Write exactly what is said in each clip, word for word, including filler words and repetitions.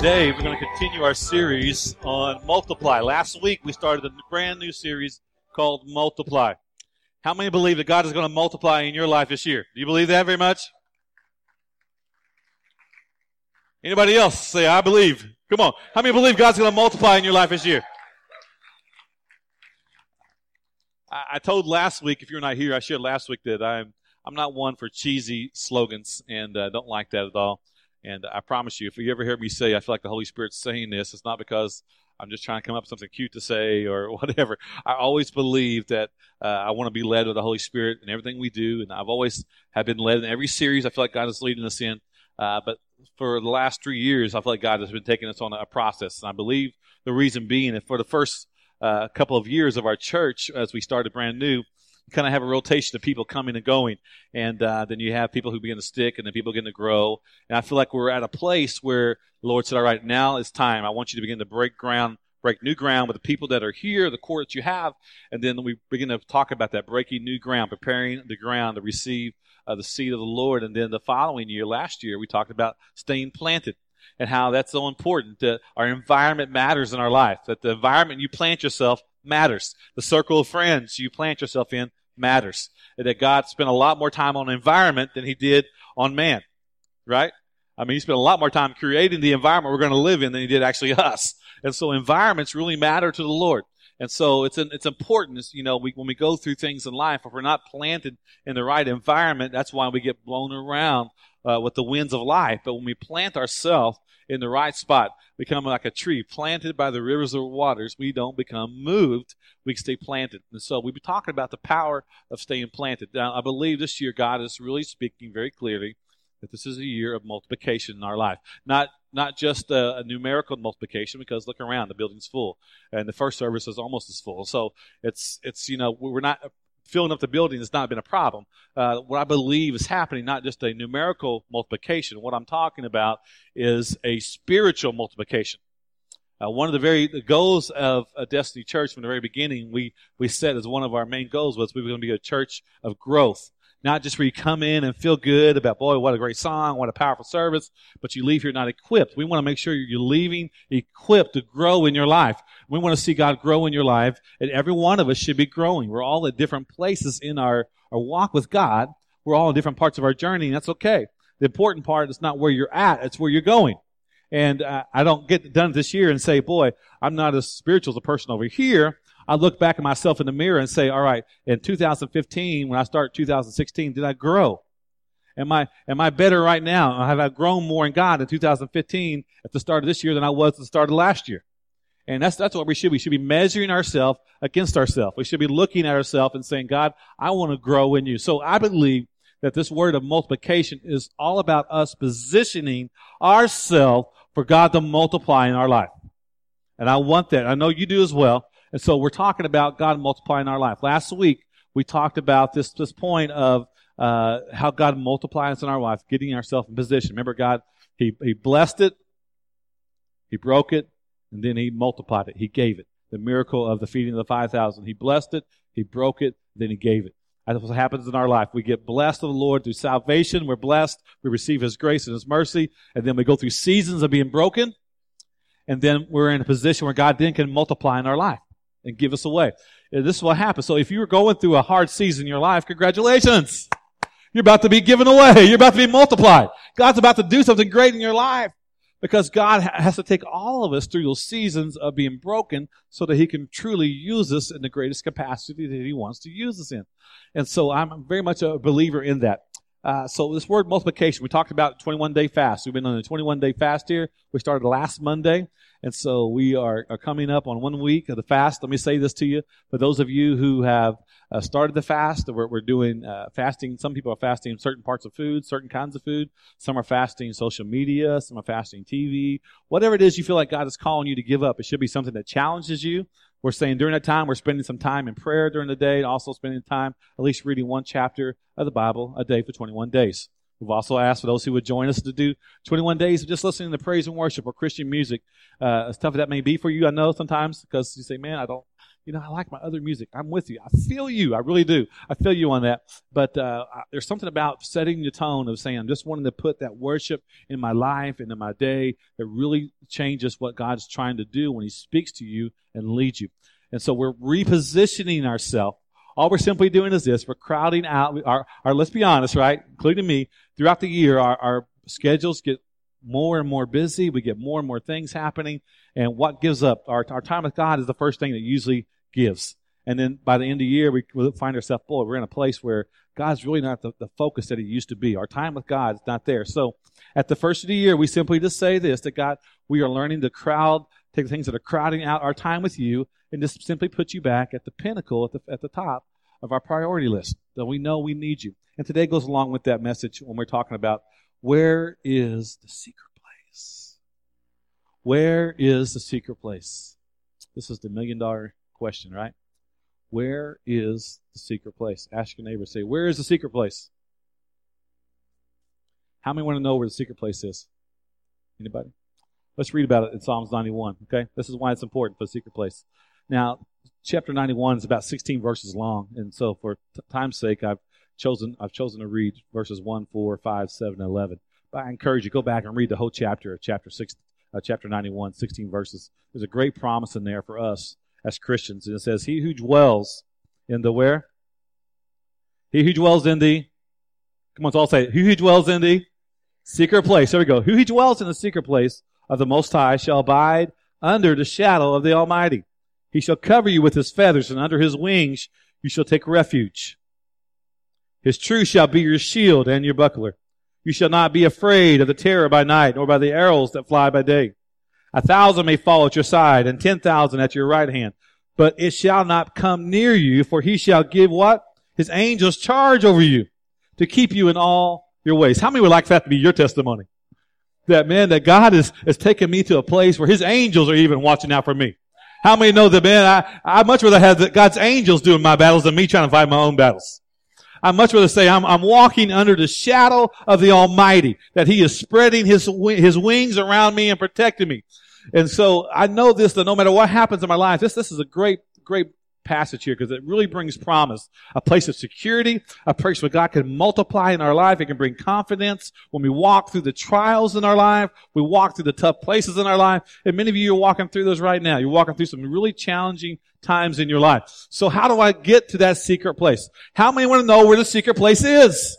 Today, we're going to continue our series on Multiply. Last week, we started a brand new series called Multiply. How many believe that God is going to multiply in your life this year? Do you believe that very much? Anybody else say, I believe? Come on. How many believe God's going to multiply in your life this year? I, I told last week, if you're not here, I shared last week that I'm I'm not one for cheesy slogans, and I uh, don't like that at all. And I promise you, if you ever hear me say, I feel like the Holy Spirit's saying this, it's not because I'm just trying to come up with something cute to say or whatever. I always believe that uh, I want to be led with the Holy Spirit in everything we do, and I've always have been led in every series. I feel like God is leading us in. Uh, but for the last three years, I feel like God has been taking us on a process. And I believe the reason being that for the first uh, couple of years of our church, as we started brand new, you kind of have a rotation of people coming and going, and uh, then you have people who begin to stick, and then people begin to grow. And I feel like we're at a place where the Lord said, all right, now it's time. I want you to begin to break ground, break new ground with the people that are here, the core that you have, and then we begin to talk about that, breaking new ground, preparing the ground to receive uh, the seed of the Lord. And then the following year, last year, we talked about staying planted and how that's so important, that our environment matters in our life, that the environment you plant yourself matters. The circle of friends you plant yourself in matters. And that God spent a lot more time on environment than he did on man, right? I mean, he spent a lot more time creating the environment we're going to live in than he did actually us. And so environments really matter to the Lord. And so it's an, it's important, you know, we, when we go through things in life, if we're not planted in the right environment, that's why we get blown around uh, with the winds of life. But when we plant ourselves in the right spot, become like a tree planted by the rivers of waters, we don't become moved. We stay planted. And so we've been talking about the power of staying planted. Now, I believe this year God is really speaking very clearly that this is a year of multiplication in our life. Not not just a, a numerical multiplication, because look around, the building's full. And the first service is almost as full. So it's, it's you know, we're not filling up the building has not been a problem. Uh, what I believe is happening, not just a numerical multiplication. What I'm talking about is a spiritual multiplication. Uh, one of the very the goals of a Destiny Church from the very beginning, we, we set as one of our main goals was we were going to be a church of growth. Not just where you come in and feel good about, boy, what a great song, what a powerful service, but you leave here not equipped. We want to make sure you're leaving equipped to grow in your life. We want to see God grow in your life, and every one of us should be growing. We're all at different places in our, our walk with God. We're all in different parts of our journey, and that's okay. The important part is not where you're at, it's where you're going. And uh, I don't get done this year and say, boy, I'm not as spiritual as a person over here. I look back at myself in the mirror and say, all right, in two thousand fifteen, when I start two thousand sixteen, did I grow? Am I am I better right now? Have I grown more in God in two thousand fifteen at the start of this year than I was at the start of last year? And that's that's what we should be. We should be measuring ourselves against ourselves. We should be looking at ourselves and saying, God, I want to grow in you. So I believe that this word of multiplication is all about us positioning ourselves for God to multiply in our life. And I want that. I know you do as well. And so we're talking about God multiplying our life. Last week, we talked about this, this point of uh, how God multiplies in our life, getting ourselves in position. Remember, God, he, he blessed it, He broke it, and then He multiplied it. He gave it. The miracle of the feeding of the five thousand. He blessed it, He broke it, then He gave it. That's what happens in our life. We get blessed of the Lord through salvation. We're blessed. We receive His grace and His mercy. And then we go through seasons of being broken. And then we're in a position where God then can multiply in our life and give us away. And this is what happens. So if you were going through a hard season in your life, congratulations. You're about to be given away. You're about to be multiplied. God's about to do something great in your life, because God has to take all of us through those seasons of being broken so that He can truly use us in the greatest capacity that He wants to use us in. And so I'm very much a believer in that. Uh, so this word multiplication, we talked about twenty-one day fast. We've been on a twenty-one day fast here. We started last Monday. And so we are, are coming up on one week of the fast. Let me say this to you. For those of you who have uh, started the fast, we're, we're doing uh, fasting. Some people are fasting certain parts of food, certain kinds of food. Some are fasting social media. Some are fasting T V. Whatever it is you feel like God is calling you to give up, it should be something that challenges you. We're saying during that time, we're spending some time in prayer during the day, and also spending time at least reading one chapter of the Bible a day for twenty-one days. We've also asked for those who would join us to do twenty-one days of just listening to praise and worship or Christian music. Uh, as tough as that may be for you, I know sometimes, because you say, man, I don't, you know, I like my other music. I'm with you. I feel you. I really do. I feel you on that. But uh, I, there's something about setting the tone of saying, I'm just wanting to put that worship in my life and in my day that really changes what God's trying to do when he speaks to you and leads you. And so we're repositioning ourselves. All we're simply doing is this. We're crowding out our, our let's be honest, right, including me, throughout the year, our, our schedules get more and more busy. We get more and more things happening. And what gives up? Our, our time with God is the first thing that usually gives. And then by the end of the year, we find ourselves, boy, we're in a place where God's really not the, the focus that he used to be. Our time with God is not there. So at the first of the year, we simply just say this, that God, we are learning to crowd, take the things that are crowding out our time with you and just simply put you back at the pinnacle, at the, at the top of our priority list. So we know we need you. And today goes along with that message when we're talking about where is the secret place? Where is the secret place? This is the million dollar question, right? Where is the secret place? Ask your neighbor, say, where is the secret place? How many want to know where the secret place is? Anybody? Let's read about it in Psalms ninety-one, okay? This is why it's important for the secret place. Now, chapter ninety-one is about sixteen verses long, and so for t- time's sake, I've chosen I've chosen to read verses one, four, five, seven, and eleven. But I encourage you, go back and read the whole chapter, chapter six, uh, chapter ninety-one, sixteen verses. There's a great promise in there for us as Christians. And it says, he who dwells in the where? He who dwells in the, come on, let's all say it. He who dwells in the secret place. There we go. He who dwells in the secret place of the Most High shall abide under the shadow of the Almighty. He shall cover you with his feathers, and under his wings you shall take refuge. His truth shall be your shield and your buckler. You shall not be afraid of the terror by night, nor by the arrows that fly by day. A thousand may fall at your side, and ten thousand at your right hand. But it shall not come near you, for he shall give what? His angels charge over you, to keep you in all your ways. How many would like that to be your testimony? That, man, that God is, is taking me to a place where his angels are even watching out for me. How many know that, man, I, I much rather have God's angels doing my battles than me trying to fight my own battles. I'd much rather say I'm, I'm walking under the shadow of the Almighty, that he is spreading his, his wings around me and protecting me. And so I know this, that no matter what happens in my life, this, this is a great, great passage here because it really brings promise. A place of security, a place where God can multiply in our life. It can bring confidence when we walk through the trials in our life. We walk through the tough places in our life. And many of you are walking through those right now. You're walking through some really challenging times in your life. So how do I get to that secret place? How many want to know where the secret place is?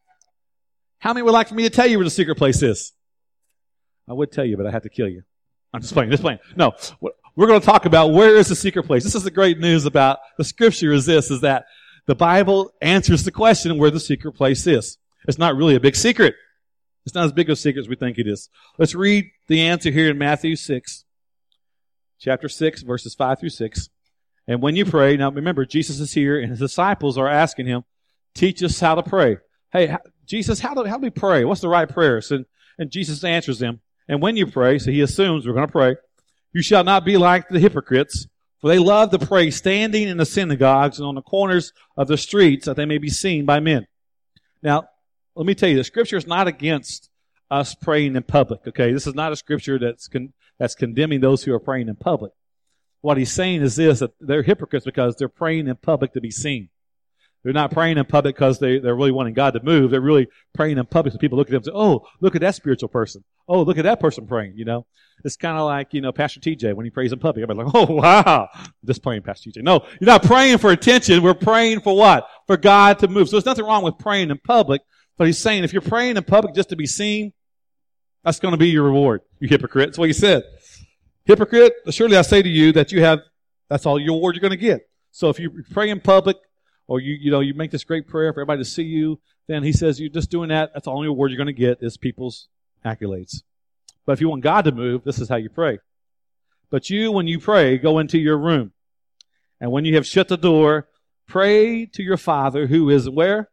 How many would like for me to tell you where the secret place is? I would tell you, but I have to kill you. I'm just playing, just playing. No, we're going to talk about where is the secret place. This is the great news about the scripture is this, is that the Bible answers the question where the secret place is. It's not really a big secret. It's not as big a secret as we think it is. Let's read the answer here in Matthew six, chapter six, verses five through six. And when you pray, now remember, Jesus is here and his disciples are asking him, teach us how to pray. Hey, how, Jesus, how do, how do we pray? What's the right prayers? And, and Jesus answers them. And when you pray, so he assumes we're going to pray, you shall not be like the hypocrites, for they love to pray standing in the synagogues and on the corners of the streets that they may be seen by men. Now, let me tell you, the scripture is not against us praying in public, okay? This is not a scripture that's con- that's condemning those who are praying in public. What he's saying is this, that they're hypocrites because they're praying in public to be seen. They're not praying in public because they, they're really wanting God to move. They're really praying in public so people look at them and say, oh, look at that spiritual person. Oh, look at that person praying, you know. It's kind of like, you know, Pastor T J when he prays in public. Everybody's like, oh, wow. I'm just praying, Pastor T J. No, you're not praying for attention. We're praying for what? For God to move. So there's nothing wrong with praying in public. But he's saying if you're praying in public just to be seen, that's going to be your reward, you hypocrite. That's what he said. Hypocrite, surely I say to you that you have, that's all your reward you're going to get. So if you pray in public, or you, you know, you make this great prayer for everybody to see you, then he says you're just doing that. That's the only reward you're going to get is people's accolades. But if you want God to move, this is how you pray. But you, when you pray, go into your room. And when you have shut the door, pray to your Father who is where?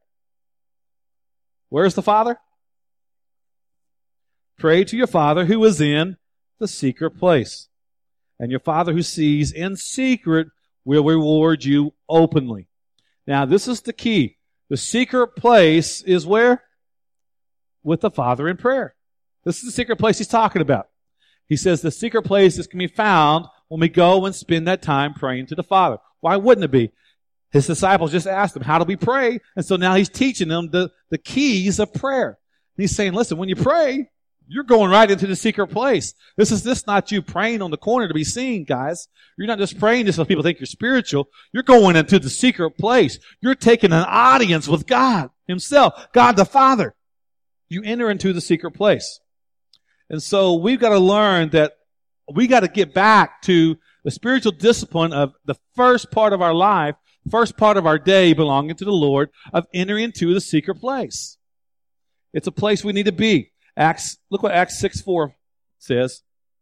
Where's the Father? Pray to your Father who is in the secret place. And your Father who sees in secret will reward you openly. Now, this is the key. The secret place is where? With the Father in prayer. This is the secret place he's talking about. He says the secret place is can be found when we go and spend that time praying to the Father. Why wouldn't it be? His disciples just asked him, how do we pray? And so now he's teaching them the, the keys of prayer. And he's saying, listen, when you pray, you're going right into the secret place. This is this not you praying on the corner to be seen, guys. You're not just praying just so people think you're spiritual. You're going into the secret place. You're taking an audience with God himself, God the Father. You enter into the secret place. And so we've got to learn that we got to get back to the spiritual discipline of the first part of our life, first part of our day belonging to the Lord, of entering into the secret place. It's a place we need to be. Acts, look what Acts six four says.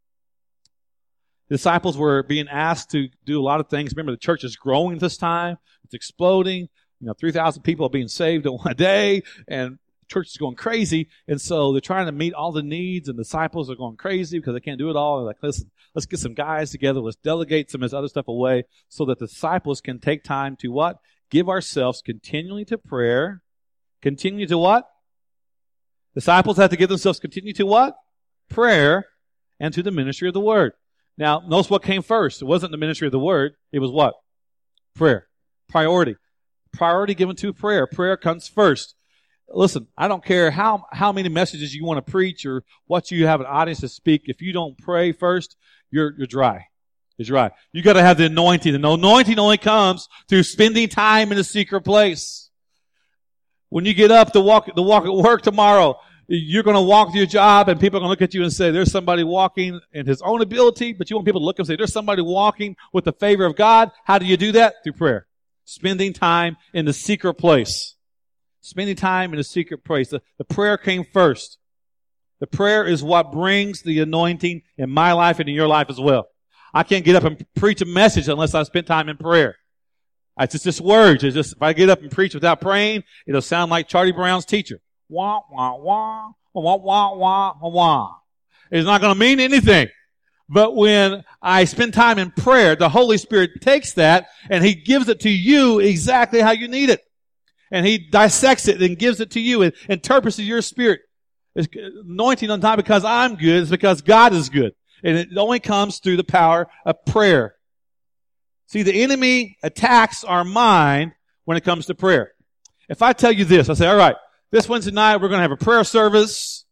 The disciples were being asked to do a lot of things. Remember, the church is growing this time. It's exploding. You know, three thousand people are being saved in one day, and the church is going crazy. And so they're trying to meet all the needs, and the disciples are going crazy because they can't do it all. They're like, listen, let's get some guys together. Let's delegate some of this other stuff away so that the disciples can take time to what? Give ourselves continually to prayer. Continue to what? Disciples have to give themselves continue to what? Prayer and to the ministry of the word. Now, notice what came first. It wasn't the ministry of the word. It was what? Prayer. Priority. Priority given to prayer. Prayer comes first. Listen, I don't care how, how many messages you want to preach or what you have an audience to speak. If you don't pray first, you're, you're dry. You're dry. You got to have the anointing. And the anointing only comes through spending time in a secret place. When you get up to walk, to walk at work tomorrow, you're going to walk to your job and people are going to look at you and say, there's somebody walking in his own ability, but you want people to look and say, there's somebody walking with the favor of God. How do you do that? Through prayer. Spending time in the secret place. Spending time in the secret place. The, the prayer came first. The prayer is what brings the anointing in my life and in your life as well. I can't get up and preach a message unless I spend time in prayer. It's just, just words. It's just, if I get up and preach without praying, it'll sound like Charlie Brown's teacher. Wah, wah, wah, wah, wah, wah, wah. It's not going to mean anything. But when I spend time in prayer, the Holy Spirit takes that and He gives it to you exactly how you need it. And He dissects it and gives it to you and interprets it to your spirit. It's anointing on time because I'm good. It's because God is good. And it only comes through the power of prayer. See, the enemy attacks our mind when it comes to prayer. If I tell you this, I say, all right, this Wednesday night we're going to have a prayer service.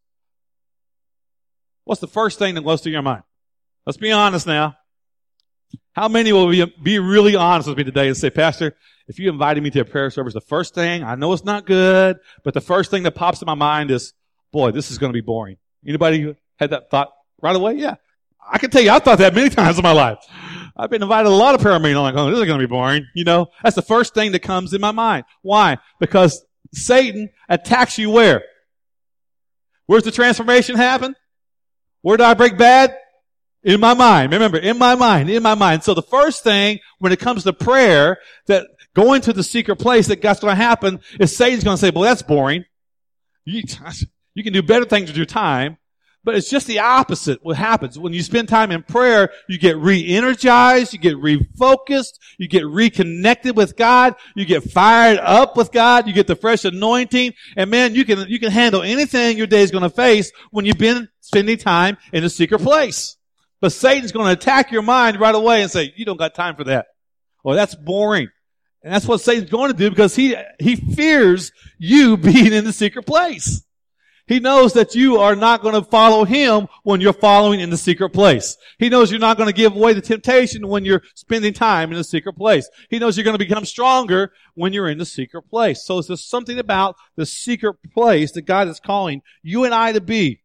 What's the first thing that goes through your mind? Let's be honest now. How many will be, be really honest with me today and say, Pastor, if you invited me to a prayer service, the first thing, I know it's not good, but the first thing that pops in my mind is, boy, this is going to be boring. Anybody had that thought right away? Yeah. I can tell you, I've thought that many times in my life. I've been invited to a lot of prayer meetings. I'm like, oh, this is going to be boring. You know, that's the first thing that comes in my mind. Why? Because Satan attacks you where? Where's the transformation happen? Where do I break bad? In my mind. Remember, in my mind, in my mind. So the first thing when it comes to prayer, that going to the secret place that that's going to happen is Satan's going to say, well, that's boring. You, you can do better things with your time. But it's just the opposite what happens. When you spend time in prayer, you get re-energized, you get refocused, you get reconnected with God, you get fired up with God, you get the fresh anointing, and man, you can, you can handle anything your day is going to face when you've been spending time in a secret place. But Satan's going to attack your mind right away and say, you don't got time for that. Well, that's boring. And that's what Satan's going to do because he, he fears you being in the secret place. He knows that you are not going to follow him when you're following in the secret place. He knows you're not going to give away the temptation when you're spending time in the secret place. He knows you're going to become stronger when you're in the secret place. So there's something about the secret place that God is calling you and I to be,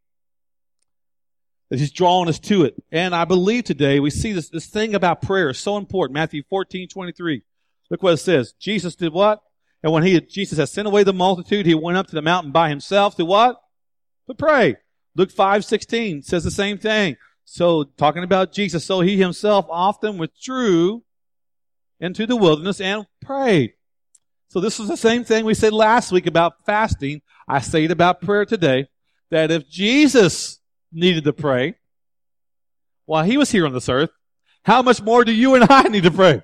that He's drawing us to it. And I believe today we see this, this thing about prayer is so important. Matthew fourteen twenty-three. Look what it says. Jesus did what? And when he had, Jesus had sent away the multitude, He went up to the mountain by Himself to what? To pray. Luke five sixteen says the same thing. So, talking about Jesus, so He Himself often withdrew into the wilderness and prayed. So this is the same thing we said last week about fasting. I say it about prayer today, that if Jesus needed to pray while He was here on this earth, how much more do you and I need to pray?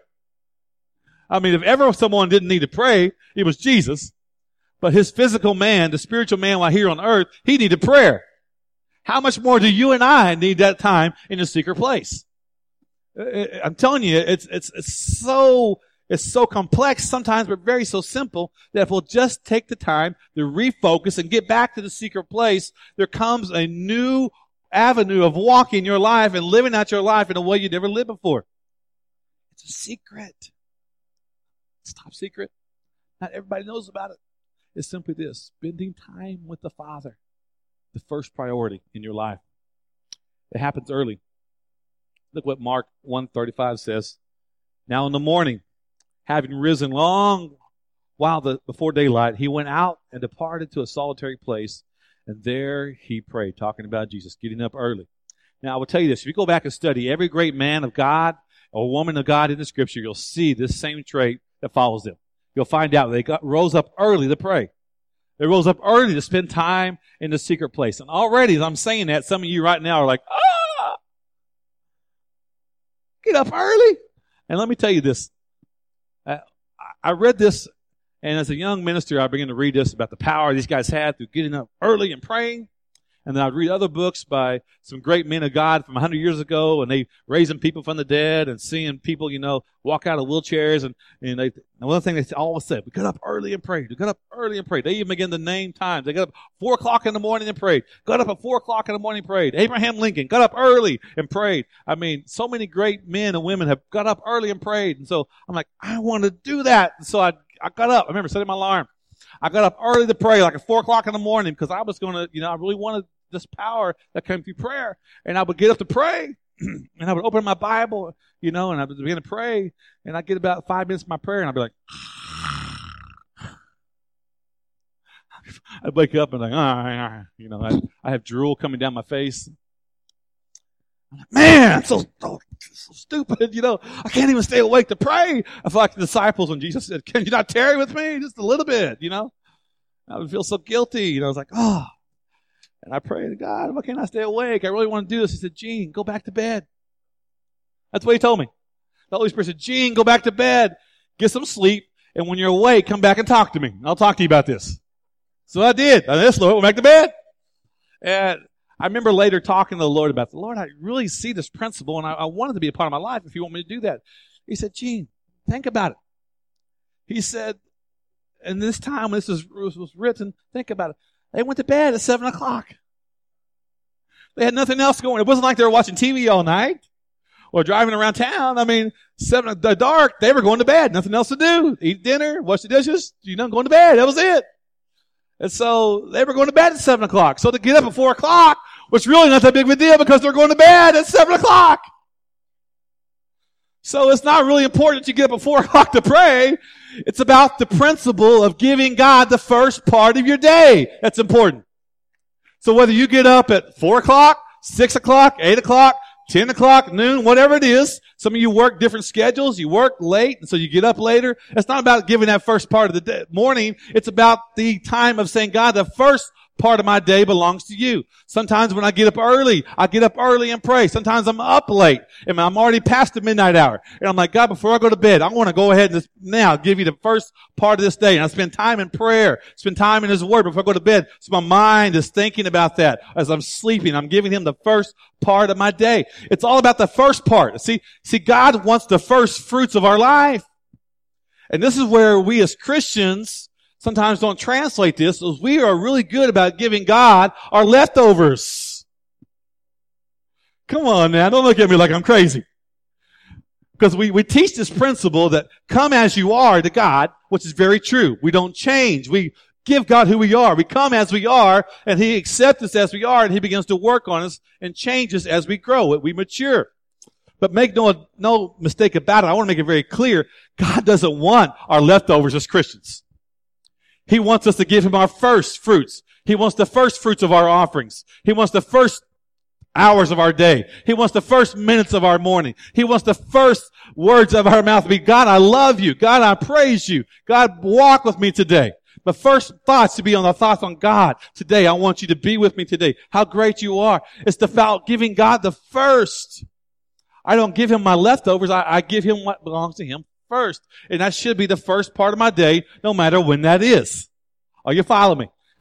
I mean, if ever someone didn't need to pray, it was Jesus. But His physical man, the spiritual man while here on earth, He needed prayer. How much more do you and I need that time in a secret place? I'm telling you, it's, it's, it's so, it's so complex sometimes, but very so simple that if we'll just take the time to refocus and get back to the secret place, there comes a new avenue of walking your life and living out your life in a way you never lived before. It's a secret. It's top secret. Not everybody knows about it. It's simply this: spending time with the Father, the first priority in your life. It happens early. Look what Mark one thirty-five says. Now in the morning, having risen long while the, before daylight, he went out and departed to a solitary place, and there he prayed, talking about Jesus, getting up early. Now I will tell you this: if you go back and study every great man of God or woman of God in the Scripture, you'll see this same trait that follows them. You'll find out they got, rose up early to pray. They rose up early to spend time in the secret place. And already, as I'm saying that, some of you right now are like, ah, get up early. And let me tell you this. I, I read this, and as a young minister, I began to read this about the power these guys had through getting up early and praying. And then I'd read other books by some great men of God from a hundred years ago, and they raising people from the dead and seeing people, you know, walk out of wheelchairs. And, and they, and one thing they always said, we got up early and prayed. We got up early and prayed. They even began to name times. They got up four o'clock in the morning and prayed. Got up at four o'clock in the morning and prayed. Abraham Lincoln got up early and prayed. I mean, so many great men and women have got up early and prayed. And so I'm like, I want to do that. And so I, I got up. I remember setting my alarm. I got up early to pray, like at four o'clock in the morning, because I was going to, you know, I really wanted this power that came through prayer. And I would get up to pray, and I would open my Bible, you know, and I would begin to pray, and I'd get about five minutes of my prayer, and I'd be like, I'd wake up and like, ah, you know, I, I have drool coming down my face. I'm like, man, I'm so, so, so stupid, you know. I can't even stay awake to pray. I feel like the disciples when Jesus said, can you not tarry with me just a little bit, you know? I would feel so guilty, you know. I was like, oh. And I prayed to God, why can't I stay awake? I really want to do this. He said, Gene, go back to bed. That's what he told me. The Holy Spirit said, Gene, go back to bed. Get some sleep. And when you're awake, come back and talk to me. I'll talk to you about this. So I did. I just went back to bed. And I remember later talking to the Lord about the Lord, I really see this principle, and I, I want it to be a part of my life if you want me to do that. He said, Gene, think about it. He said, and this time when this was, was written, think about it. They went to bed at seven o'clock. They had nothing else going. It wasn't like they were watching T V all night or driving around town. I mean, seven, the dark, they were going to bed. Nothing else to do. Eat dinner, wash the dishes, you know, going to bed. That was it. And so they were going to bed at seven o'clock. So to get up at four o'clock was really not that big of a deal because they're going to bed at seven o'clock. So it's not really important that you get up at four o'clock to pray. It's about the principle of giving God the first part of your day. That's important. So whether you get up at four o'clock, six o'clock, eight o'clock, ten o'clock, noon, whatever it is, some of you work different schedules, you work late, and so you get up later. It's not about giving that first part of the day, morning. It's about the time of saying, God, the first part of my day belongs to you. Sometimes when I get up early, I get up early and pray. Sometimes I'm up late and I'm already past the midnight hour. And I'm like, God, before I go to bed, I want to go ahead and just now give you the first part of this day. And I spend time in prayer, spend time in His Word before I go to bed. So my mind is thinking about that as I'm sleeping. I'm giving Him the first part of my day. It's all about the first part. See, see, God wants the first fruits of our life. And this is where we as Christians sometimes don't translate this, as we are really good about giving God our leftovers. Come on now, don't look at me like I'm crazy. Because we, we teach this principle that come as you are to God, which is very true. We don't change. We give God who we are. We come as we are, and He accepts us as we are, and He begins to work on us and change us as we grow, we mature. But make no, no mistake about it. I want to make it very clear. God doesn't want our leftovers as Christians. He wants us to give Him our first fruits. He wants the first fruits of our offerings. He wants the first hours of our day. He wants the first minutes of our morning. He wants the first words of our mouth to be, God, I love you. God, I praise you. God, walk with me today. The first thoughts to be on the thoughts on God today. I want you to be with me today. How great you are. It's about giving God the first. I don't give Him my leftovers. I, I give Him what belongs to Him first. And that should be the first part of my day, no matter when that is. Are you following me?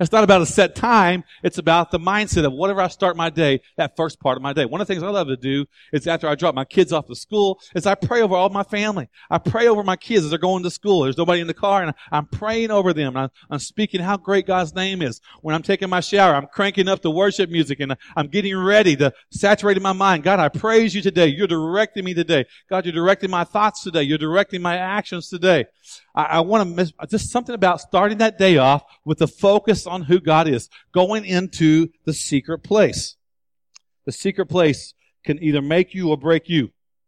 It's not about a set time. It's about the mindset of whatever I start my day, that first part of my day. One of the things I love to do is after I drop my kids off to school is I pray over all my family. I pray over my kids as they're going to school. There's nobody in the car and I'm praying over them. And I'm, I'm speaking how great God's name is. When I'm taking my shower, I'm cranking up the worship music and I'm getting ready to saturate my mind. God, I praise you today. You're directing me today. God, you're directing my thoughts today. You're directing my actions today. I, I want to miss just something about starting that day off with the focus on who God is, going into the secret place. The secret place can either make you or break you.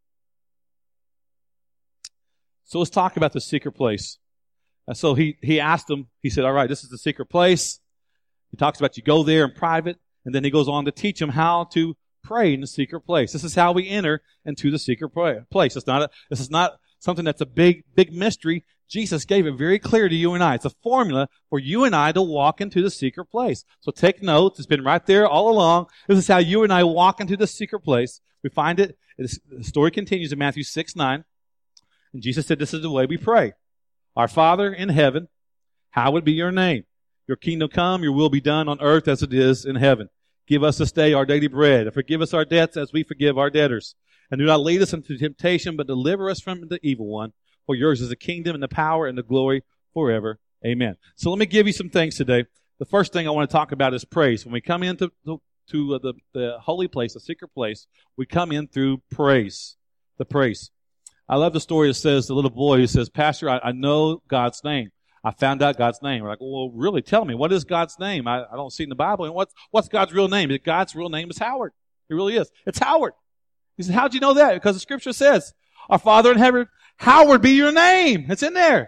So let's talk about the secret place. And so he, he asked them, he said, all right, this is the secret place. He talks about you go there in private, and then he goes on to teach them how to pray in the secret place. This is how we enter into the secret place. It's not a, this is not something that's a big, big mystery. Jesus gave it very clear to you and I. It's a formula for you and I to walk into the secret place. So take notes. It's been right there all along. This is how you and I walk into the secret place. We find it. The story continues in Matthew six nine. And Jesus said, this is the way we pray. Our Father in heaven, hallowed be your name. Your kingdom come, your will be done on earth as it is in heaven. Give us this day our daily bread, and forgive us our debts as we forgive our debtors. And do not lead us into temptation, but deliver us from the evil one. For yours is the kingdom and the power and the glory forever. Amen. So let me give you some things today. The first thing I want to talk about is praise. When we come into the, to the, the holy place, the secret place, we come in through praise. The praise. I love the story that says the little boy who says, Pastor, I, I know God's name. I found out God's name. We're like, well, really, tell me, what is God's name? I, I don't see it in the Bible. And what's, what's God's real name? God's real name is Howard. It really is. It's Howard. He said, how'd you know that? Because the scripture says, our Father in heaven, Howard be your name. It's in there.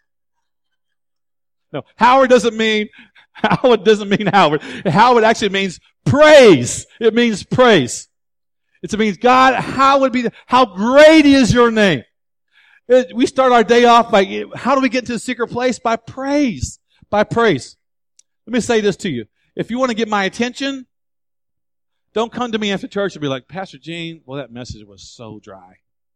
No, Howard doesn't mean, Howard doesn't mean Howard. Howard actually means praise. It means praise. It means, God, how would be, how great is your name? It, we start our day off by, how do we get to the secret place? By praise. By praise. Let me say this to you. If you want to get my attention, don't come to me after church and be like, Pastor Gene, well, that message was so dry.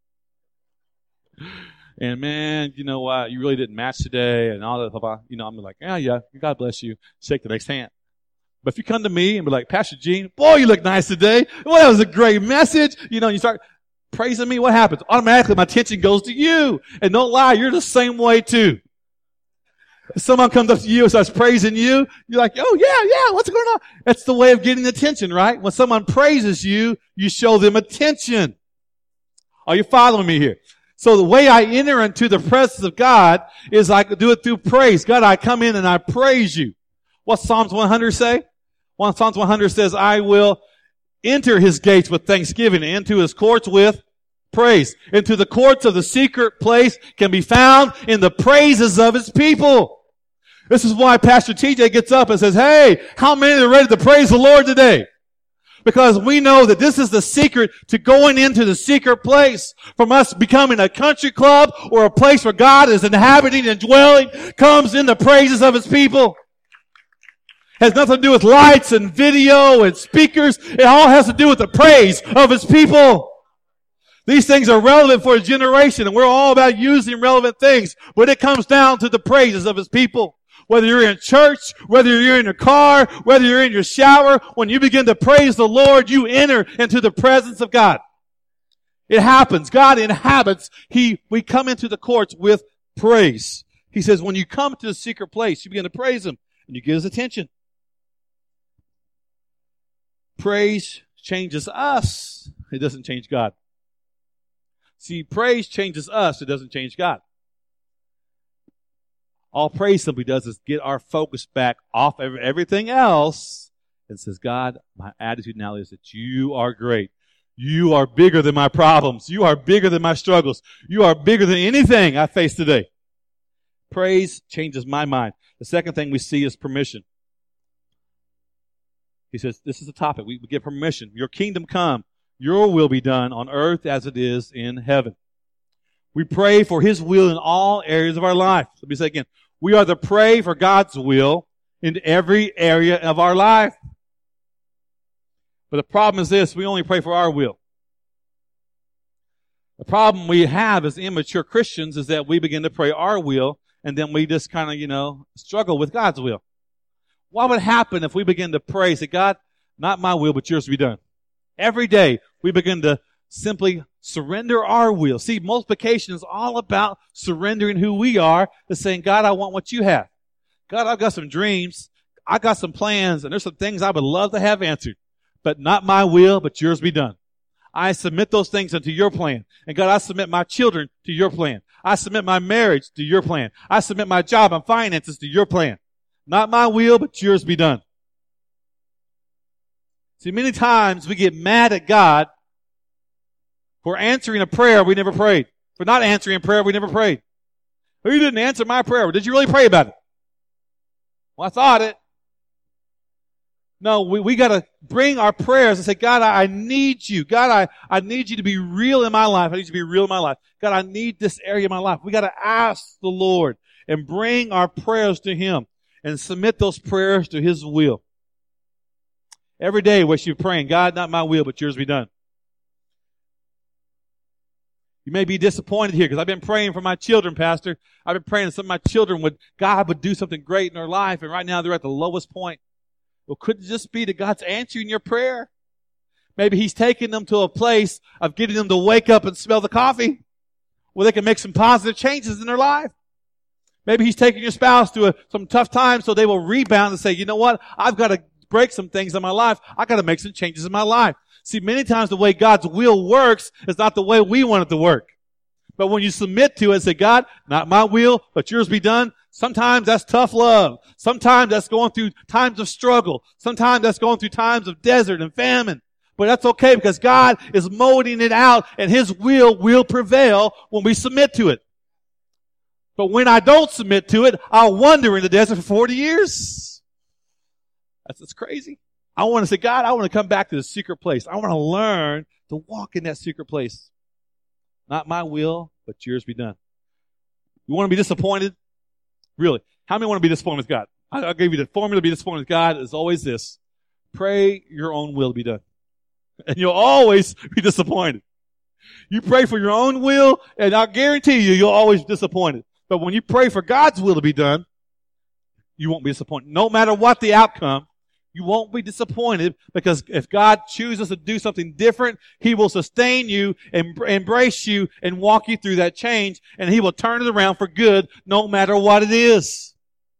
And man, you know what? You really didn't match today and all that. Blah, blah. You know, I'm like, yeah, yeah, God bless you. Shake the next hand. But if you come to me and be like, Pastor Gene, boy, you look nice today. Well, that was a great message. You know, you start praising me. What happens? Automatically, my attention goes to you. And don't lie, you're the same way too. If someone comes up to you and starts praising you, you're like, oh yeah, yeah, what's going on? That's the way of getting attention, right? When someone praises you, you show them attention. Are you following me here? So the way I enter into the presence of God is I do it through praise. God, I come in and I praise you. What's Psalms one hundred say? One Psalms one hundred says, I will enter his gates with thanksgiving and into his courts with praise. Into the courts of the secret place can be found in the praises of his people. This is why Pastor T J gets up and says, hey, how many are ready to praise the Lord today? Because we know that this is the secret to going into the secret place. From us becoming a country club or a place where God is inhabiting and dwelling comes in the praises of his people. Has nothing to do with lights and video and speakers. It all has to do with the praise of his people. These things are relevant for a generation, and we're all about using relevant things, but it comes down to the praises of his people. Whether you're in church, whether you're in your car, whether you're in your shower, when you begin to praise the Lord, you enter into the presence of God. It happens. God inhabits. He, we come into the courts with praise. He says, when you come to the secret place, you begin to praise him, and you get his attention. Praise changes us. It doesn't change God. See, praise changes us. It doesn't change God. All praise simply does is get our focus back off of everything else and says, God, my attitude now is that you are great. You are bigger than my problems. You are bigger than my struggles. You are bigger than anything I face today. Praise changes my mind. The second thing we see is permission. He says, this is the topic. We, we get permission. Your kingdom come. Your will be done on earth as it is in heaven. We pray for his will in all areas of our life. Let me say again. We are to pray for God's will in every area of our life. But the problem is this. We only pray for our will. The problem we have as immature Christians is that we begin to pray our will and then we just kind of, you know, struggle with God's will. What would happen if we begin to pray, say, God, not my will, but yours be done? Every day, we begin to simply surrender our will. See, multiplication is all about surrendering who we are to saying, God, I want what you have. God, I've got some dreams. I got some plans, and there's some things I would love to have answered. But not my will, but yours be done. I submit those things into your plan. And God, I submit my children to your plan. I submit my marriage to your plan. I submit my job and finances to your plan. Not my will, but yours be done. See, many times we get mad at God for answering a prayer we never prayed. For not answering a prayer we never prayed. Well, you didn't answer my prayer. Did you really pray about it? Well, I thought it. No, we, we got to bring our prayers and say, God, I, I need you. God, I, I need you to be real in my life. I need you to be real in my life. God, I need this area of my life. We got to ask the Lord and bring our prayers to Him and submit those prayers to His will. Every day we should be praying, God, not my will, but yours be done. You may be disappointed here because I've been praying for my children, Pastor. I've been praying that some of my children would, God would do something great in their life, and right now they're at the lowest point. Well, could it just be that God's answering your prayer? Maybe He's taking them to a place of getting them to wake up and smell the coffee where they can make some positive changes in their life. Maybe He's taking your spouse to a, some tough times so they will rebound and say, you know what? I've got to break some things in my life. I've got to make some changes in my life. See, many times the way God's will works is not the way we want it to work. But when you submit to it and say, God, not my will, but yours be done, sometimes that's tough love. Sometimes that's going through times of struggle. Sometimes that's going through times of desert and famine. But that's okay because God is molding it out and His will will prevail when we submit to it. But when I don't submit to it, I'll wander in the desert for forty years. That's, that's crazy. I want to say, God, I want to come back to the secret place. I want to learn to walk in that secret place. Not my will, but yours be done. You want to be disappointed? Really? How many want to be disappointed with God? I'll give you the formula to be disappointed with God is always this. Pray your own will to be done. And you'll always be disappointed. You pray for your own will, and I'll guarantee you, you'll always be disappointed. But when you pray for God's will to be done, you won't be disappointed. No matter what the outcome, you won't be disappointed because if God chooses to do something different, He will sustain you and embrace you and walk you through that change, and He will turn it around for good no matter what it is.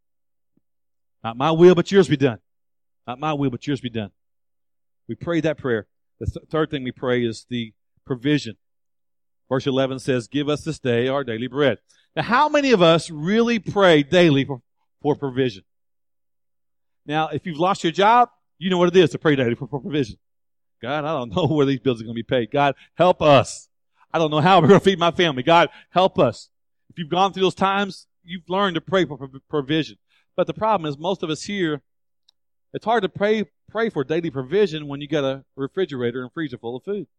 Not my will, but yours be done. Not my will, but yours be done. We pray that prayer. The th- third thing we pray is the provision. Verse eleven says, give us this day our daily bread. Now, how many of us really pray daily for, for provision? Now, if you've lost your job, you know what it is to pray daily for, for provision. God, I don't know where these bills are going to be paid. God, help us. I don't know how we're going to feed my family. God, help us. If you've gone through those times, you've learned to pray for provision. But the problem is most of us here, it's hard to pray pray for daily provision when you got a refrigerator and freezer full of food.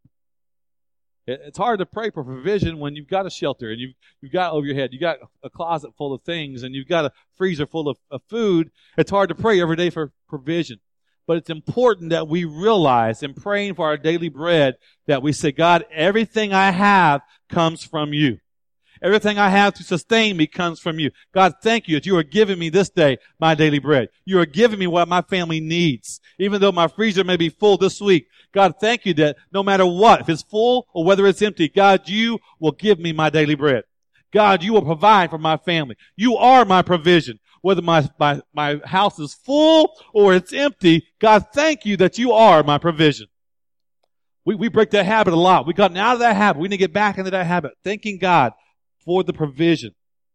It's hard to pray for provision when you've got a shelter and you've, you've got over your head, you got a closet full of things and you've got a freezer full of, of food. It's hard to pray every day for provision. But it's important that we realize in praying for our daily bread that we say, God, everything I have comes from you. Everything I have to sustain me comes from you. God, thank you that you are giving me this day my daily bread. You are giving me what my family needs. Even though my freezer may be full this week, God, thank you that no matter what, if it's full or whether it's empty, God, you will give me my daily bread. God, you will provide for my family. You are my provision. Whether my, my, my house is full or it's empty, God, thank you that you are my provision. We, we break that habit a lot. We've gotten out of that habit. We need to get back into that habit. Thanking God for the provision.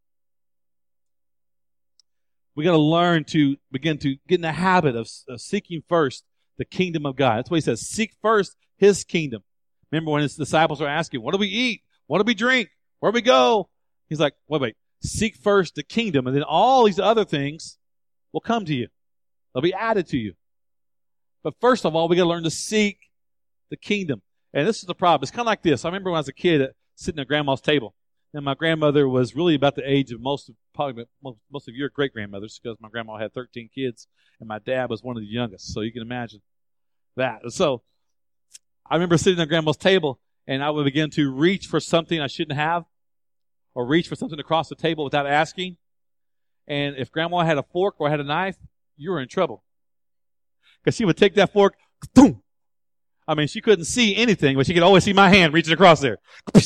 We got to learn to begin to get in the habit of, of seeking first the kingdom of God. That's what He says. Seek first His kingdom. Remember when His disciples are asking, what do we eat? What do we drink? Where do we go? He's like, wait, wait. Seek first the kingdom, and then all these other things will come to you. They'll be added to you. But first of all, we got to learn to seek the kingdom. And this is the problem. It's kind of like this. I remember when I was a kid sitting at grandma's table. And my grandmother was really about the age of most of, probably most, most of your great-grandmothers because my grandma had thirteen kids and my dad was one of the youngest. So you can imagine that. And so I remember sitting at grandma's table and I would begin to reach for something I shouldn't have or reach for something across the table without asking. And if grandma had a fork or had a knife, you were in trouble. Because she would take that fork, boom. I mean, she couldn't see anything, but she could always see my hand reaching across there.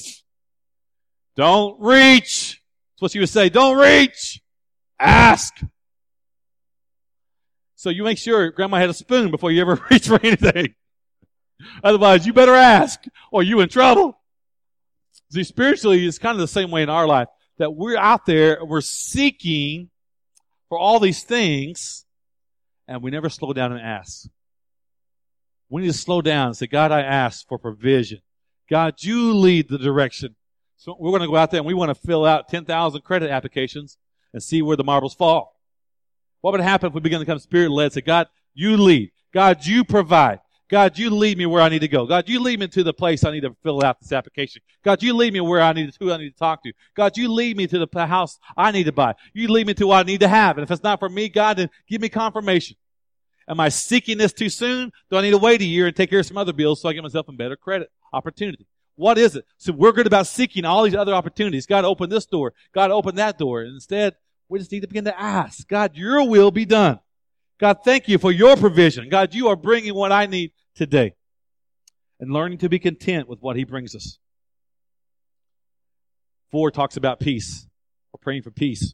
Don't reach. That's what she would say. Don't reach. Ask. So you make sure Grandma had a spoon before you ever reach for anything. Otherwise, you better ask or you in trouble. See, spiritually, it's kind of the same way in our life. That we're out there, we're seeking for all these things, and we never slow down and ask. We need to slow down and say, God, I ask for provision. God, you lead the direction. So we're going to go out there and we want to fill out ten thousand credit applications and see where the marbles fall. What would happen if we begin to become spirit-led? Say, God, you lead. God, you provide. God, you lead me where I need to go. God, you lead me to the place I need to fill out this application. God, you lead me where I need to, who I need to talk to. God, you lead me to the house I need to buy. You lead me to what I need to have. And if it's not for me, God, then give me confirmation. Am I seeking this too soon? Do I need to wait a year and take care of some other bills so I get myself a better credit opportunity? What is it? So we're good about seeking all these other opportunities. God, open this door. God, open that door. And instead, we just need to begin to ask, God, your will be done. God, thank you for your provision. God, you are bringing what I need today. And learning to be content with what he brings us. Four talks about peace. We're praying for peace.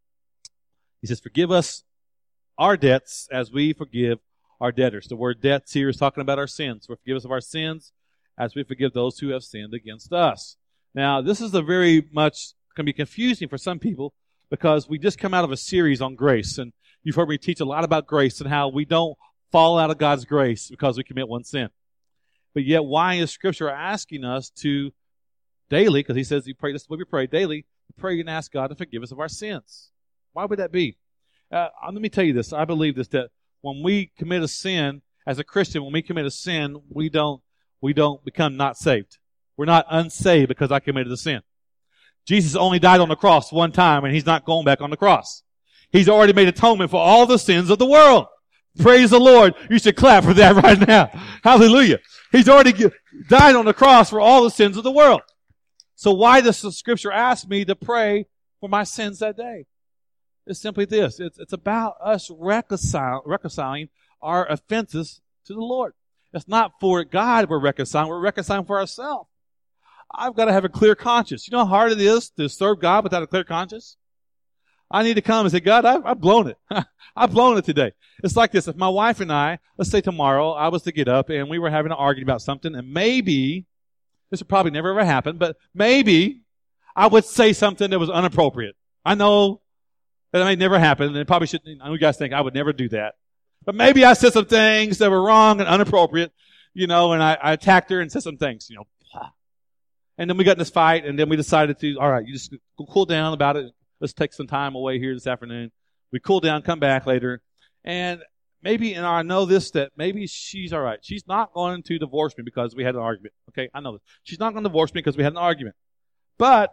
He says, forgive us our debts as we forgive our debtors. The word debts here is talking about our sins. For forgive us of our sins as we forgive those who have sinned against us. Now, this is a very much, can be confusing for some people because we just come out of a series on grace. And you've heard me teach a lot about grace and how we don't fall out of God's grace because we commit one sin. But yet, why is Scripture asking us to daily, because he says you pray, this is what we pray daily, pray and ask God to forgive us of our sins. Why would that be? Uh, let me tell you this. I believe this, that when we commit a sin, as a Christian, when we commit a sin, we don't, we don't become not saved. We're not unsaved because I committed a sin. Jesus only died on the cross one time, and he's not going back on the cross. He's already made atonement for all the sins of the world. Praise the Lord. You should clap for that right now. Hallelujah. He's already died on the cross for all the sins of the world. So why does the Scripture ask me to pray for my sins that day? It's simply this. It's, it's about us reconcile, reconciling our offenses to the Lord. It's not for God we're reconciling. We're reconciling for ourselves. I've got to have a clear conscience. You know how hard it is to serve God without a clear conscience? I need to come and say, God, I've, I've blown it. I've blown it today. It's like this. If my wife and I, let's say tomorrow, I was to get up and we were having an argument about something, and maybe, this would probably never ever happen, but maybe I would say something that was inappropriate. I know that may never happen, and it probably should, I know you guys think I would never do that. But maybe I said some things that were wrong and inappropriate, you know, and I, I attacked her and said some things, you know. And then we got in this fight, and then we decided to, all right, you just go cool down about it. Let's take some time away here this afternoon. We cool down, come back later. And maybe, and I know this, that maybe she's all right. She's not going to divorce me because we had an argument. Okay, I know this. She's not going to divorce me because we had an argument. But,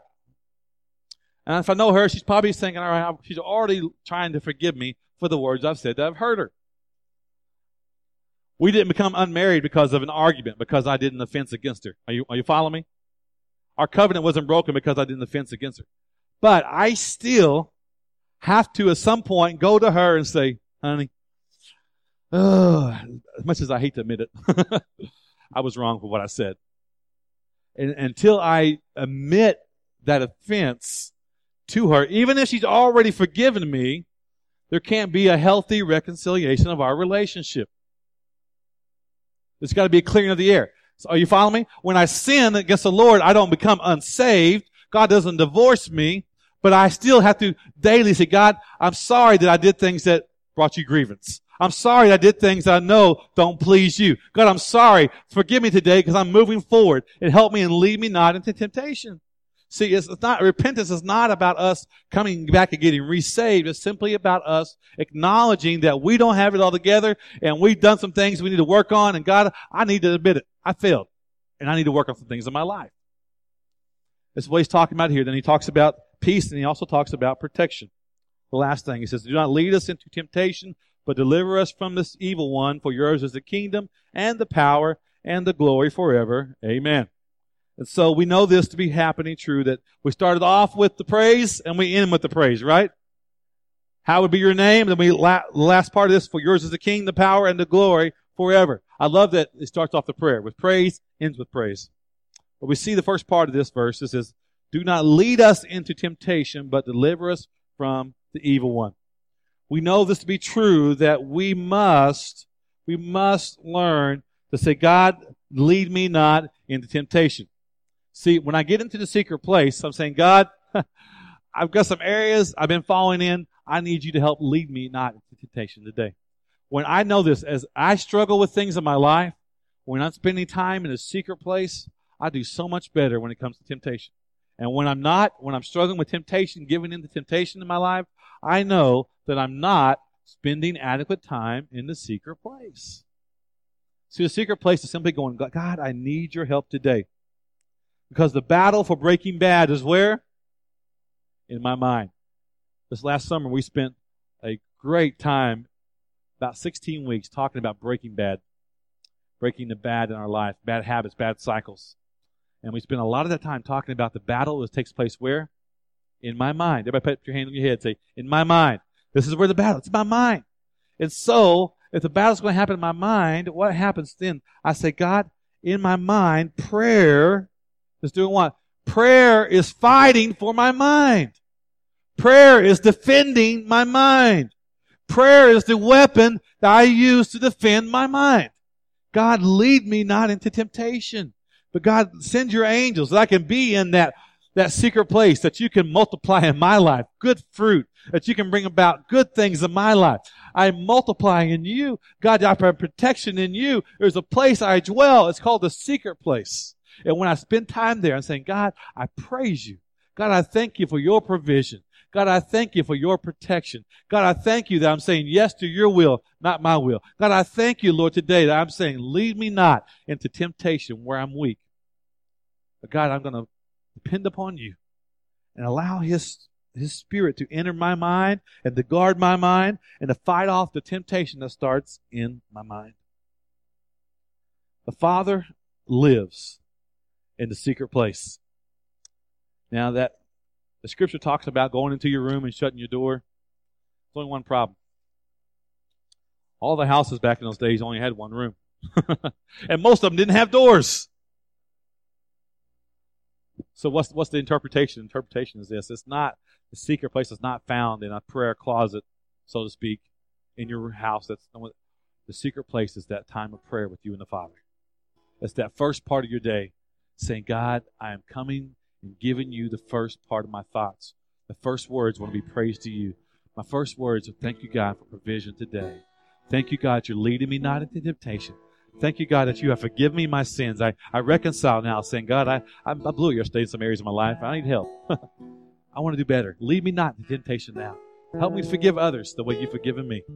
and if I know her, she's probably thinking, all right, she's already trying to forgive me for the words I've said that have hurt her. We didn't become unmarried because of an argument, because I did an offense against her. Are you, are you following me? Our covenant wasn't broken because I did an offense against her. But I still have to, at some point, go to her and say, honey, oh, as much as I hate to admit it, I was wrong for what I said. And until I admit that offense to her, even if she's already forgiven me, there can't be a healthy reconciliation of our relationship. There's got to be a clearing of the air. So are you following me? When I sin against the Lord, I don't become unsaved. God doesn't divorce me, but I still have to daily say, God, I'm sorry that I did things that brought you grievance. I'm sorry that I did things that I know don't please you. God, I'm sorry. Forgive me today because I'm moving forward, and help me and lead me not into temptation. See, it's not, repentance is not about us coming back and getting resaved. It's simply about us acknowledging that we don't have it all together, and we've done some things we need to work on, and God, I need to admit it. I failed, and I need to work on some things in my life. That's what he's talking about here. Then he talks about peace, and he also talks about protection. The last thing, he says, do not lead us into temptation, but deliver us from this evil one, for yours is the kingdom and the power and the glory forever. Amen. And so we know this to be happening true, that we started off with the praise and we end with the praise, right? Hallowed be your name. Then we la- last part of this, for yours is the kingdom, the power, and the glory forever. I love that it starts off the prayer with praise, ends with praise. But we see the first part of this verse. It says, do not lead us into temptation, but deliver us from the evil one. We know this to be true, that we must, we must learn to say, God, lead me not into temptation. See, when I get into the secret place, I'm saying, God, I've got some areas I've been falling in. I need you to help lead me not into temptation today. When I know this, as I struggle with things in my life, when I'm spending time in a secret place, I do so much better when it comes to temptation. And when I'm not, when I'm struggling with temptation, giving in to temptation in my life, I know that I'm not spending adequate time in the secret place. See, the secret place is simply going, God, I need your help today. Because the battle for breaking bad is where? In my mind. This last summer, we spent a great time, about sixteen weeks, talking about breaking bad. Breaking the bad in our life, bad habits, bad cycles. And we spent a lot of that time talking about the battle that takes place where? In my mind. Everybody put your hand on your head and say, in my mind. This is where the battle, it's in my mind. And so, if the battle's going to happen in my mind, what happens then? I say, God, in my mind, prayer is doing what? Prayer is fighting for my mind. Prayer is defending my mind. Prayer is the weapon that I use to defend my mind. God, lead me not into temptation. But God, send your angels that I can be in that, that secret place, that you can multiply in my life, good fruit, that you can bring about good things in my life. I multiply in you. God, I have protection in you. There's a place I dwell. It's called the secret place. And when I spend time there, I'm saying, God, I praise you. God, I thank you for your provision. God, I thank you for your protection. God, I thank you that I'm saying yes to your will, not my will. God, I thank you, Lord, today that I'm saying, lead me not into temptation where I'm weak. But God, I'm going to depend upon you and allow His, His Spirit to enter my mind and to guard my mind and to fight off the temptation that starts in my mind. The Father lives in the secret place. Now that the Scripture talks about going into your room and shutting your door, there's only one problem. All the houses back in those days only had one room. And most of them didn't have doors. So what's what's the interpretation? Interpretation is this. It's not, the secret place is not found in a prayer closet, so to speak, in your house. That's the secret place is that time of prayer with you and the Father. It's that first part of your day saying, God, I am coming and giving you the first part of my thoughts. The first words want to be praise to you. My first words are thank you, God, for provision today. Thank you, God, you're leading me not into temptation. Thank you, God, that you have forgiven me my sins. I, I reconcile now, saying, God, I, I blew it yesterday in some areas of my life. I need help. I want to do better. Lead me not into temptation now. Help me forgive others the way you've forgiven me.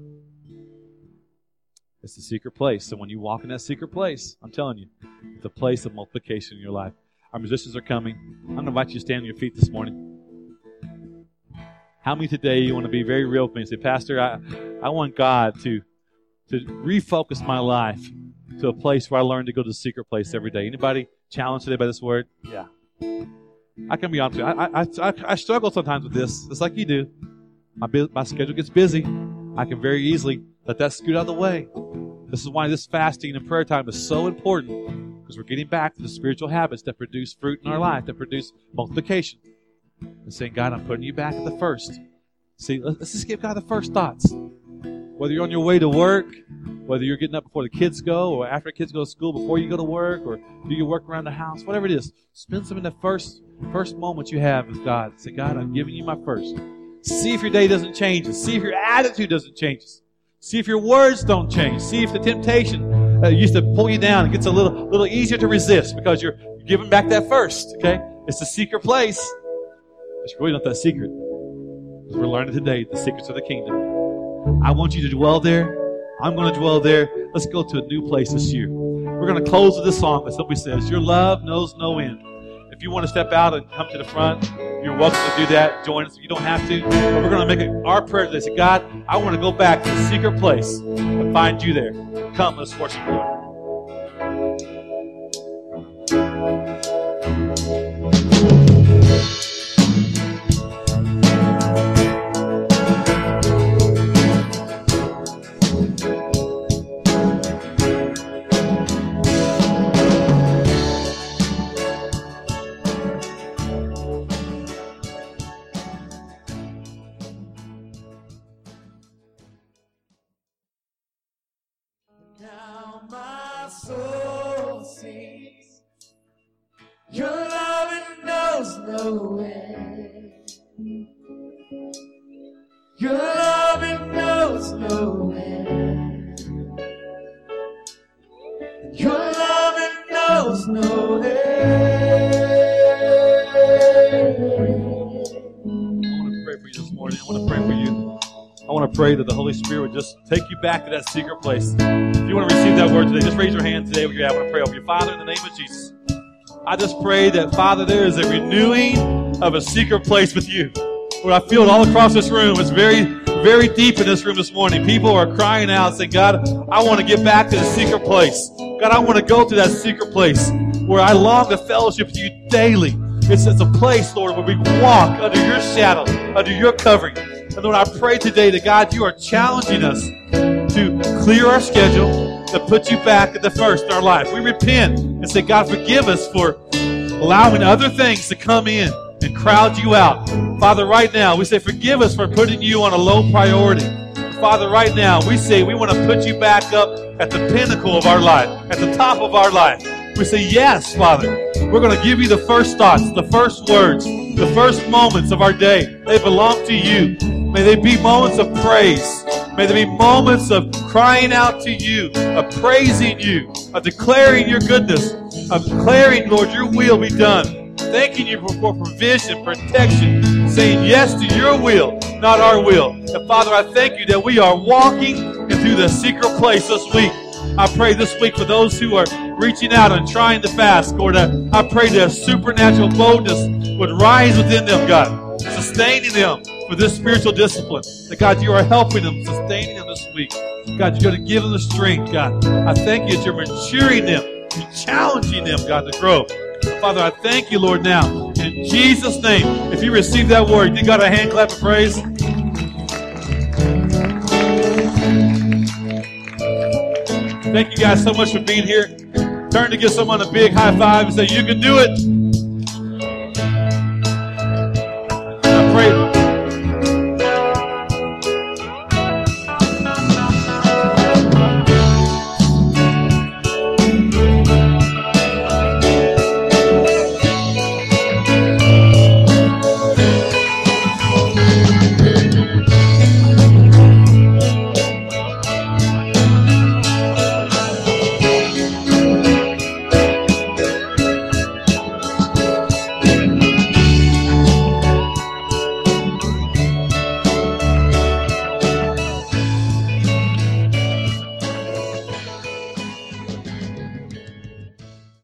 It's the secret place. And when you walk in that secret place, I'm telling you, it's a place of multiplication in your life. Our musicians are coming. I'm going to invite you to stand on your feet this morning. How many today you want to be very real with me and say, Pastor, I, I want God to, to refocus my life to a place where I learn to go to the secret place every day. Anybody challenged today by this word? Yeah. I can be honest with you. I, I, I, I struggle sometimes with this, just like you do. My, my schedule gets busy. I can very easily let that scoot out of the way. This is why this fasting and prayer time is so important, because we're getting back to the spiritual habits that produce fruit in our life, that produce multiplication. And saying, God, I'm putting you back at the first. See, let's just give God the first thoughts. Whether you're on your way to work, whether you're getting up before the kids go, or after the kids go to school, before you go to work, or do your work around the house, whatever it is, spend some in the first first moment you have with God. Say, God, I'm giving you my first. See if your day doesn't change. See if your attitude doesn't change. See if your words don't change. See if the temptation uh, used to pull you down. It gets a little little easier to resist because you're giving back that first. Okay, it's a secret place. It's really not that secret. Because we're learning today the secrets of the kingdom. I want you to dwell there. I'm going to dwell there. Let's go to a new place this year. We're going to close with this song that simply says, your love knows no end. If you want to step out and come to the front, you're welcome to do that. Join us if you don't have to. But we're going to make it our prayer today. Say, God, I want to go back to the secret place and find you there. Come, let's worship the Lord. no end. Your love, it knows no end. Your love, it knows no end. I want to pray for you this morning. I want to pray for you. I want to pray that the Holy Spirit would just take you back to that secret place. If you want to receive that word today, just raise your hand today where you're at. I want to pray over you. Father, in the name of Jesus, I just pray that, Father, there is a renewing of a secret place with you. Lord, I feel it all across this room. It's very, very deep in this room this morning. People are crying out, saying, God, I want to get back to the secret place. God, I want to go to that secret place where I long to fellowship with you daily. It's, it's a place, Lord, where we walk under your shadow, under your covering. And Lord, I pray today that, God, you are challenging us to clear our schedule, to put you back at the first in our life. We repent and say, God, forgive us for allowing other things to come in and crowd you out. Father, right now, we say, forgive us for putting you on a low priority. Father, right now, we say we want to put you back up at the pinnacle of our life, at the top of our life. We say, yes, Father. We're going to give you the first thoughts, the first words, the first moments of our day. They belong to you. May they be moments of praise. May there be moments of crying out to you, of praising you, of declaring your goodness, of declaring, Lord, your will be done. Thanking you for, for provision, protection, saying yes to your will, not our will. And Father, I thank you that we are walking into the secret place this week. I pray this week for those who are reaching out and trying to fast, Lord, I, I pray that supernatural boldness would rise within them, God, sustaining them for this spiritual discipline. That, God, you are helping them, sustaining them this week. God, you're going to give them the strength, God. I thank you that you're maturing them, you're challenging them, God, to grow. Father, I thank you, Lord, now. In Jesus' name, if you receive that word, you got a hand clap of praise? Thank you guys so much for being here. Turn to give someone a big high five and say, you can do it.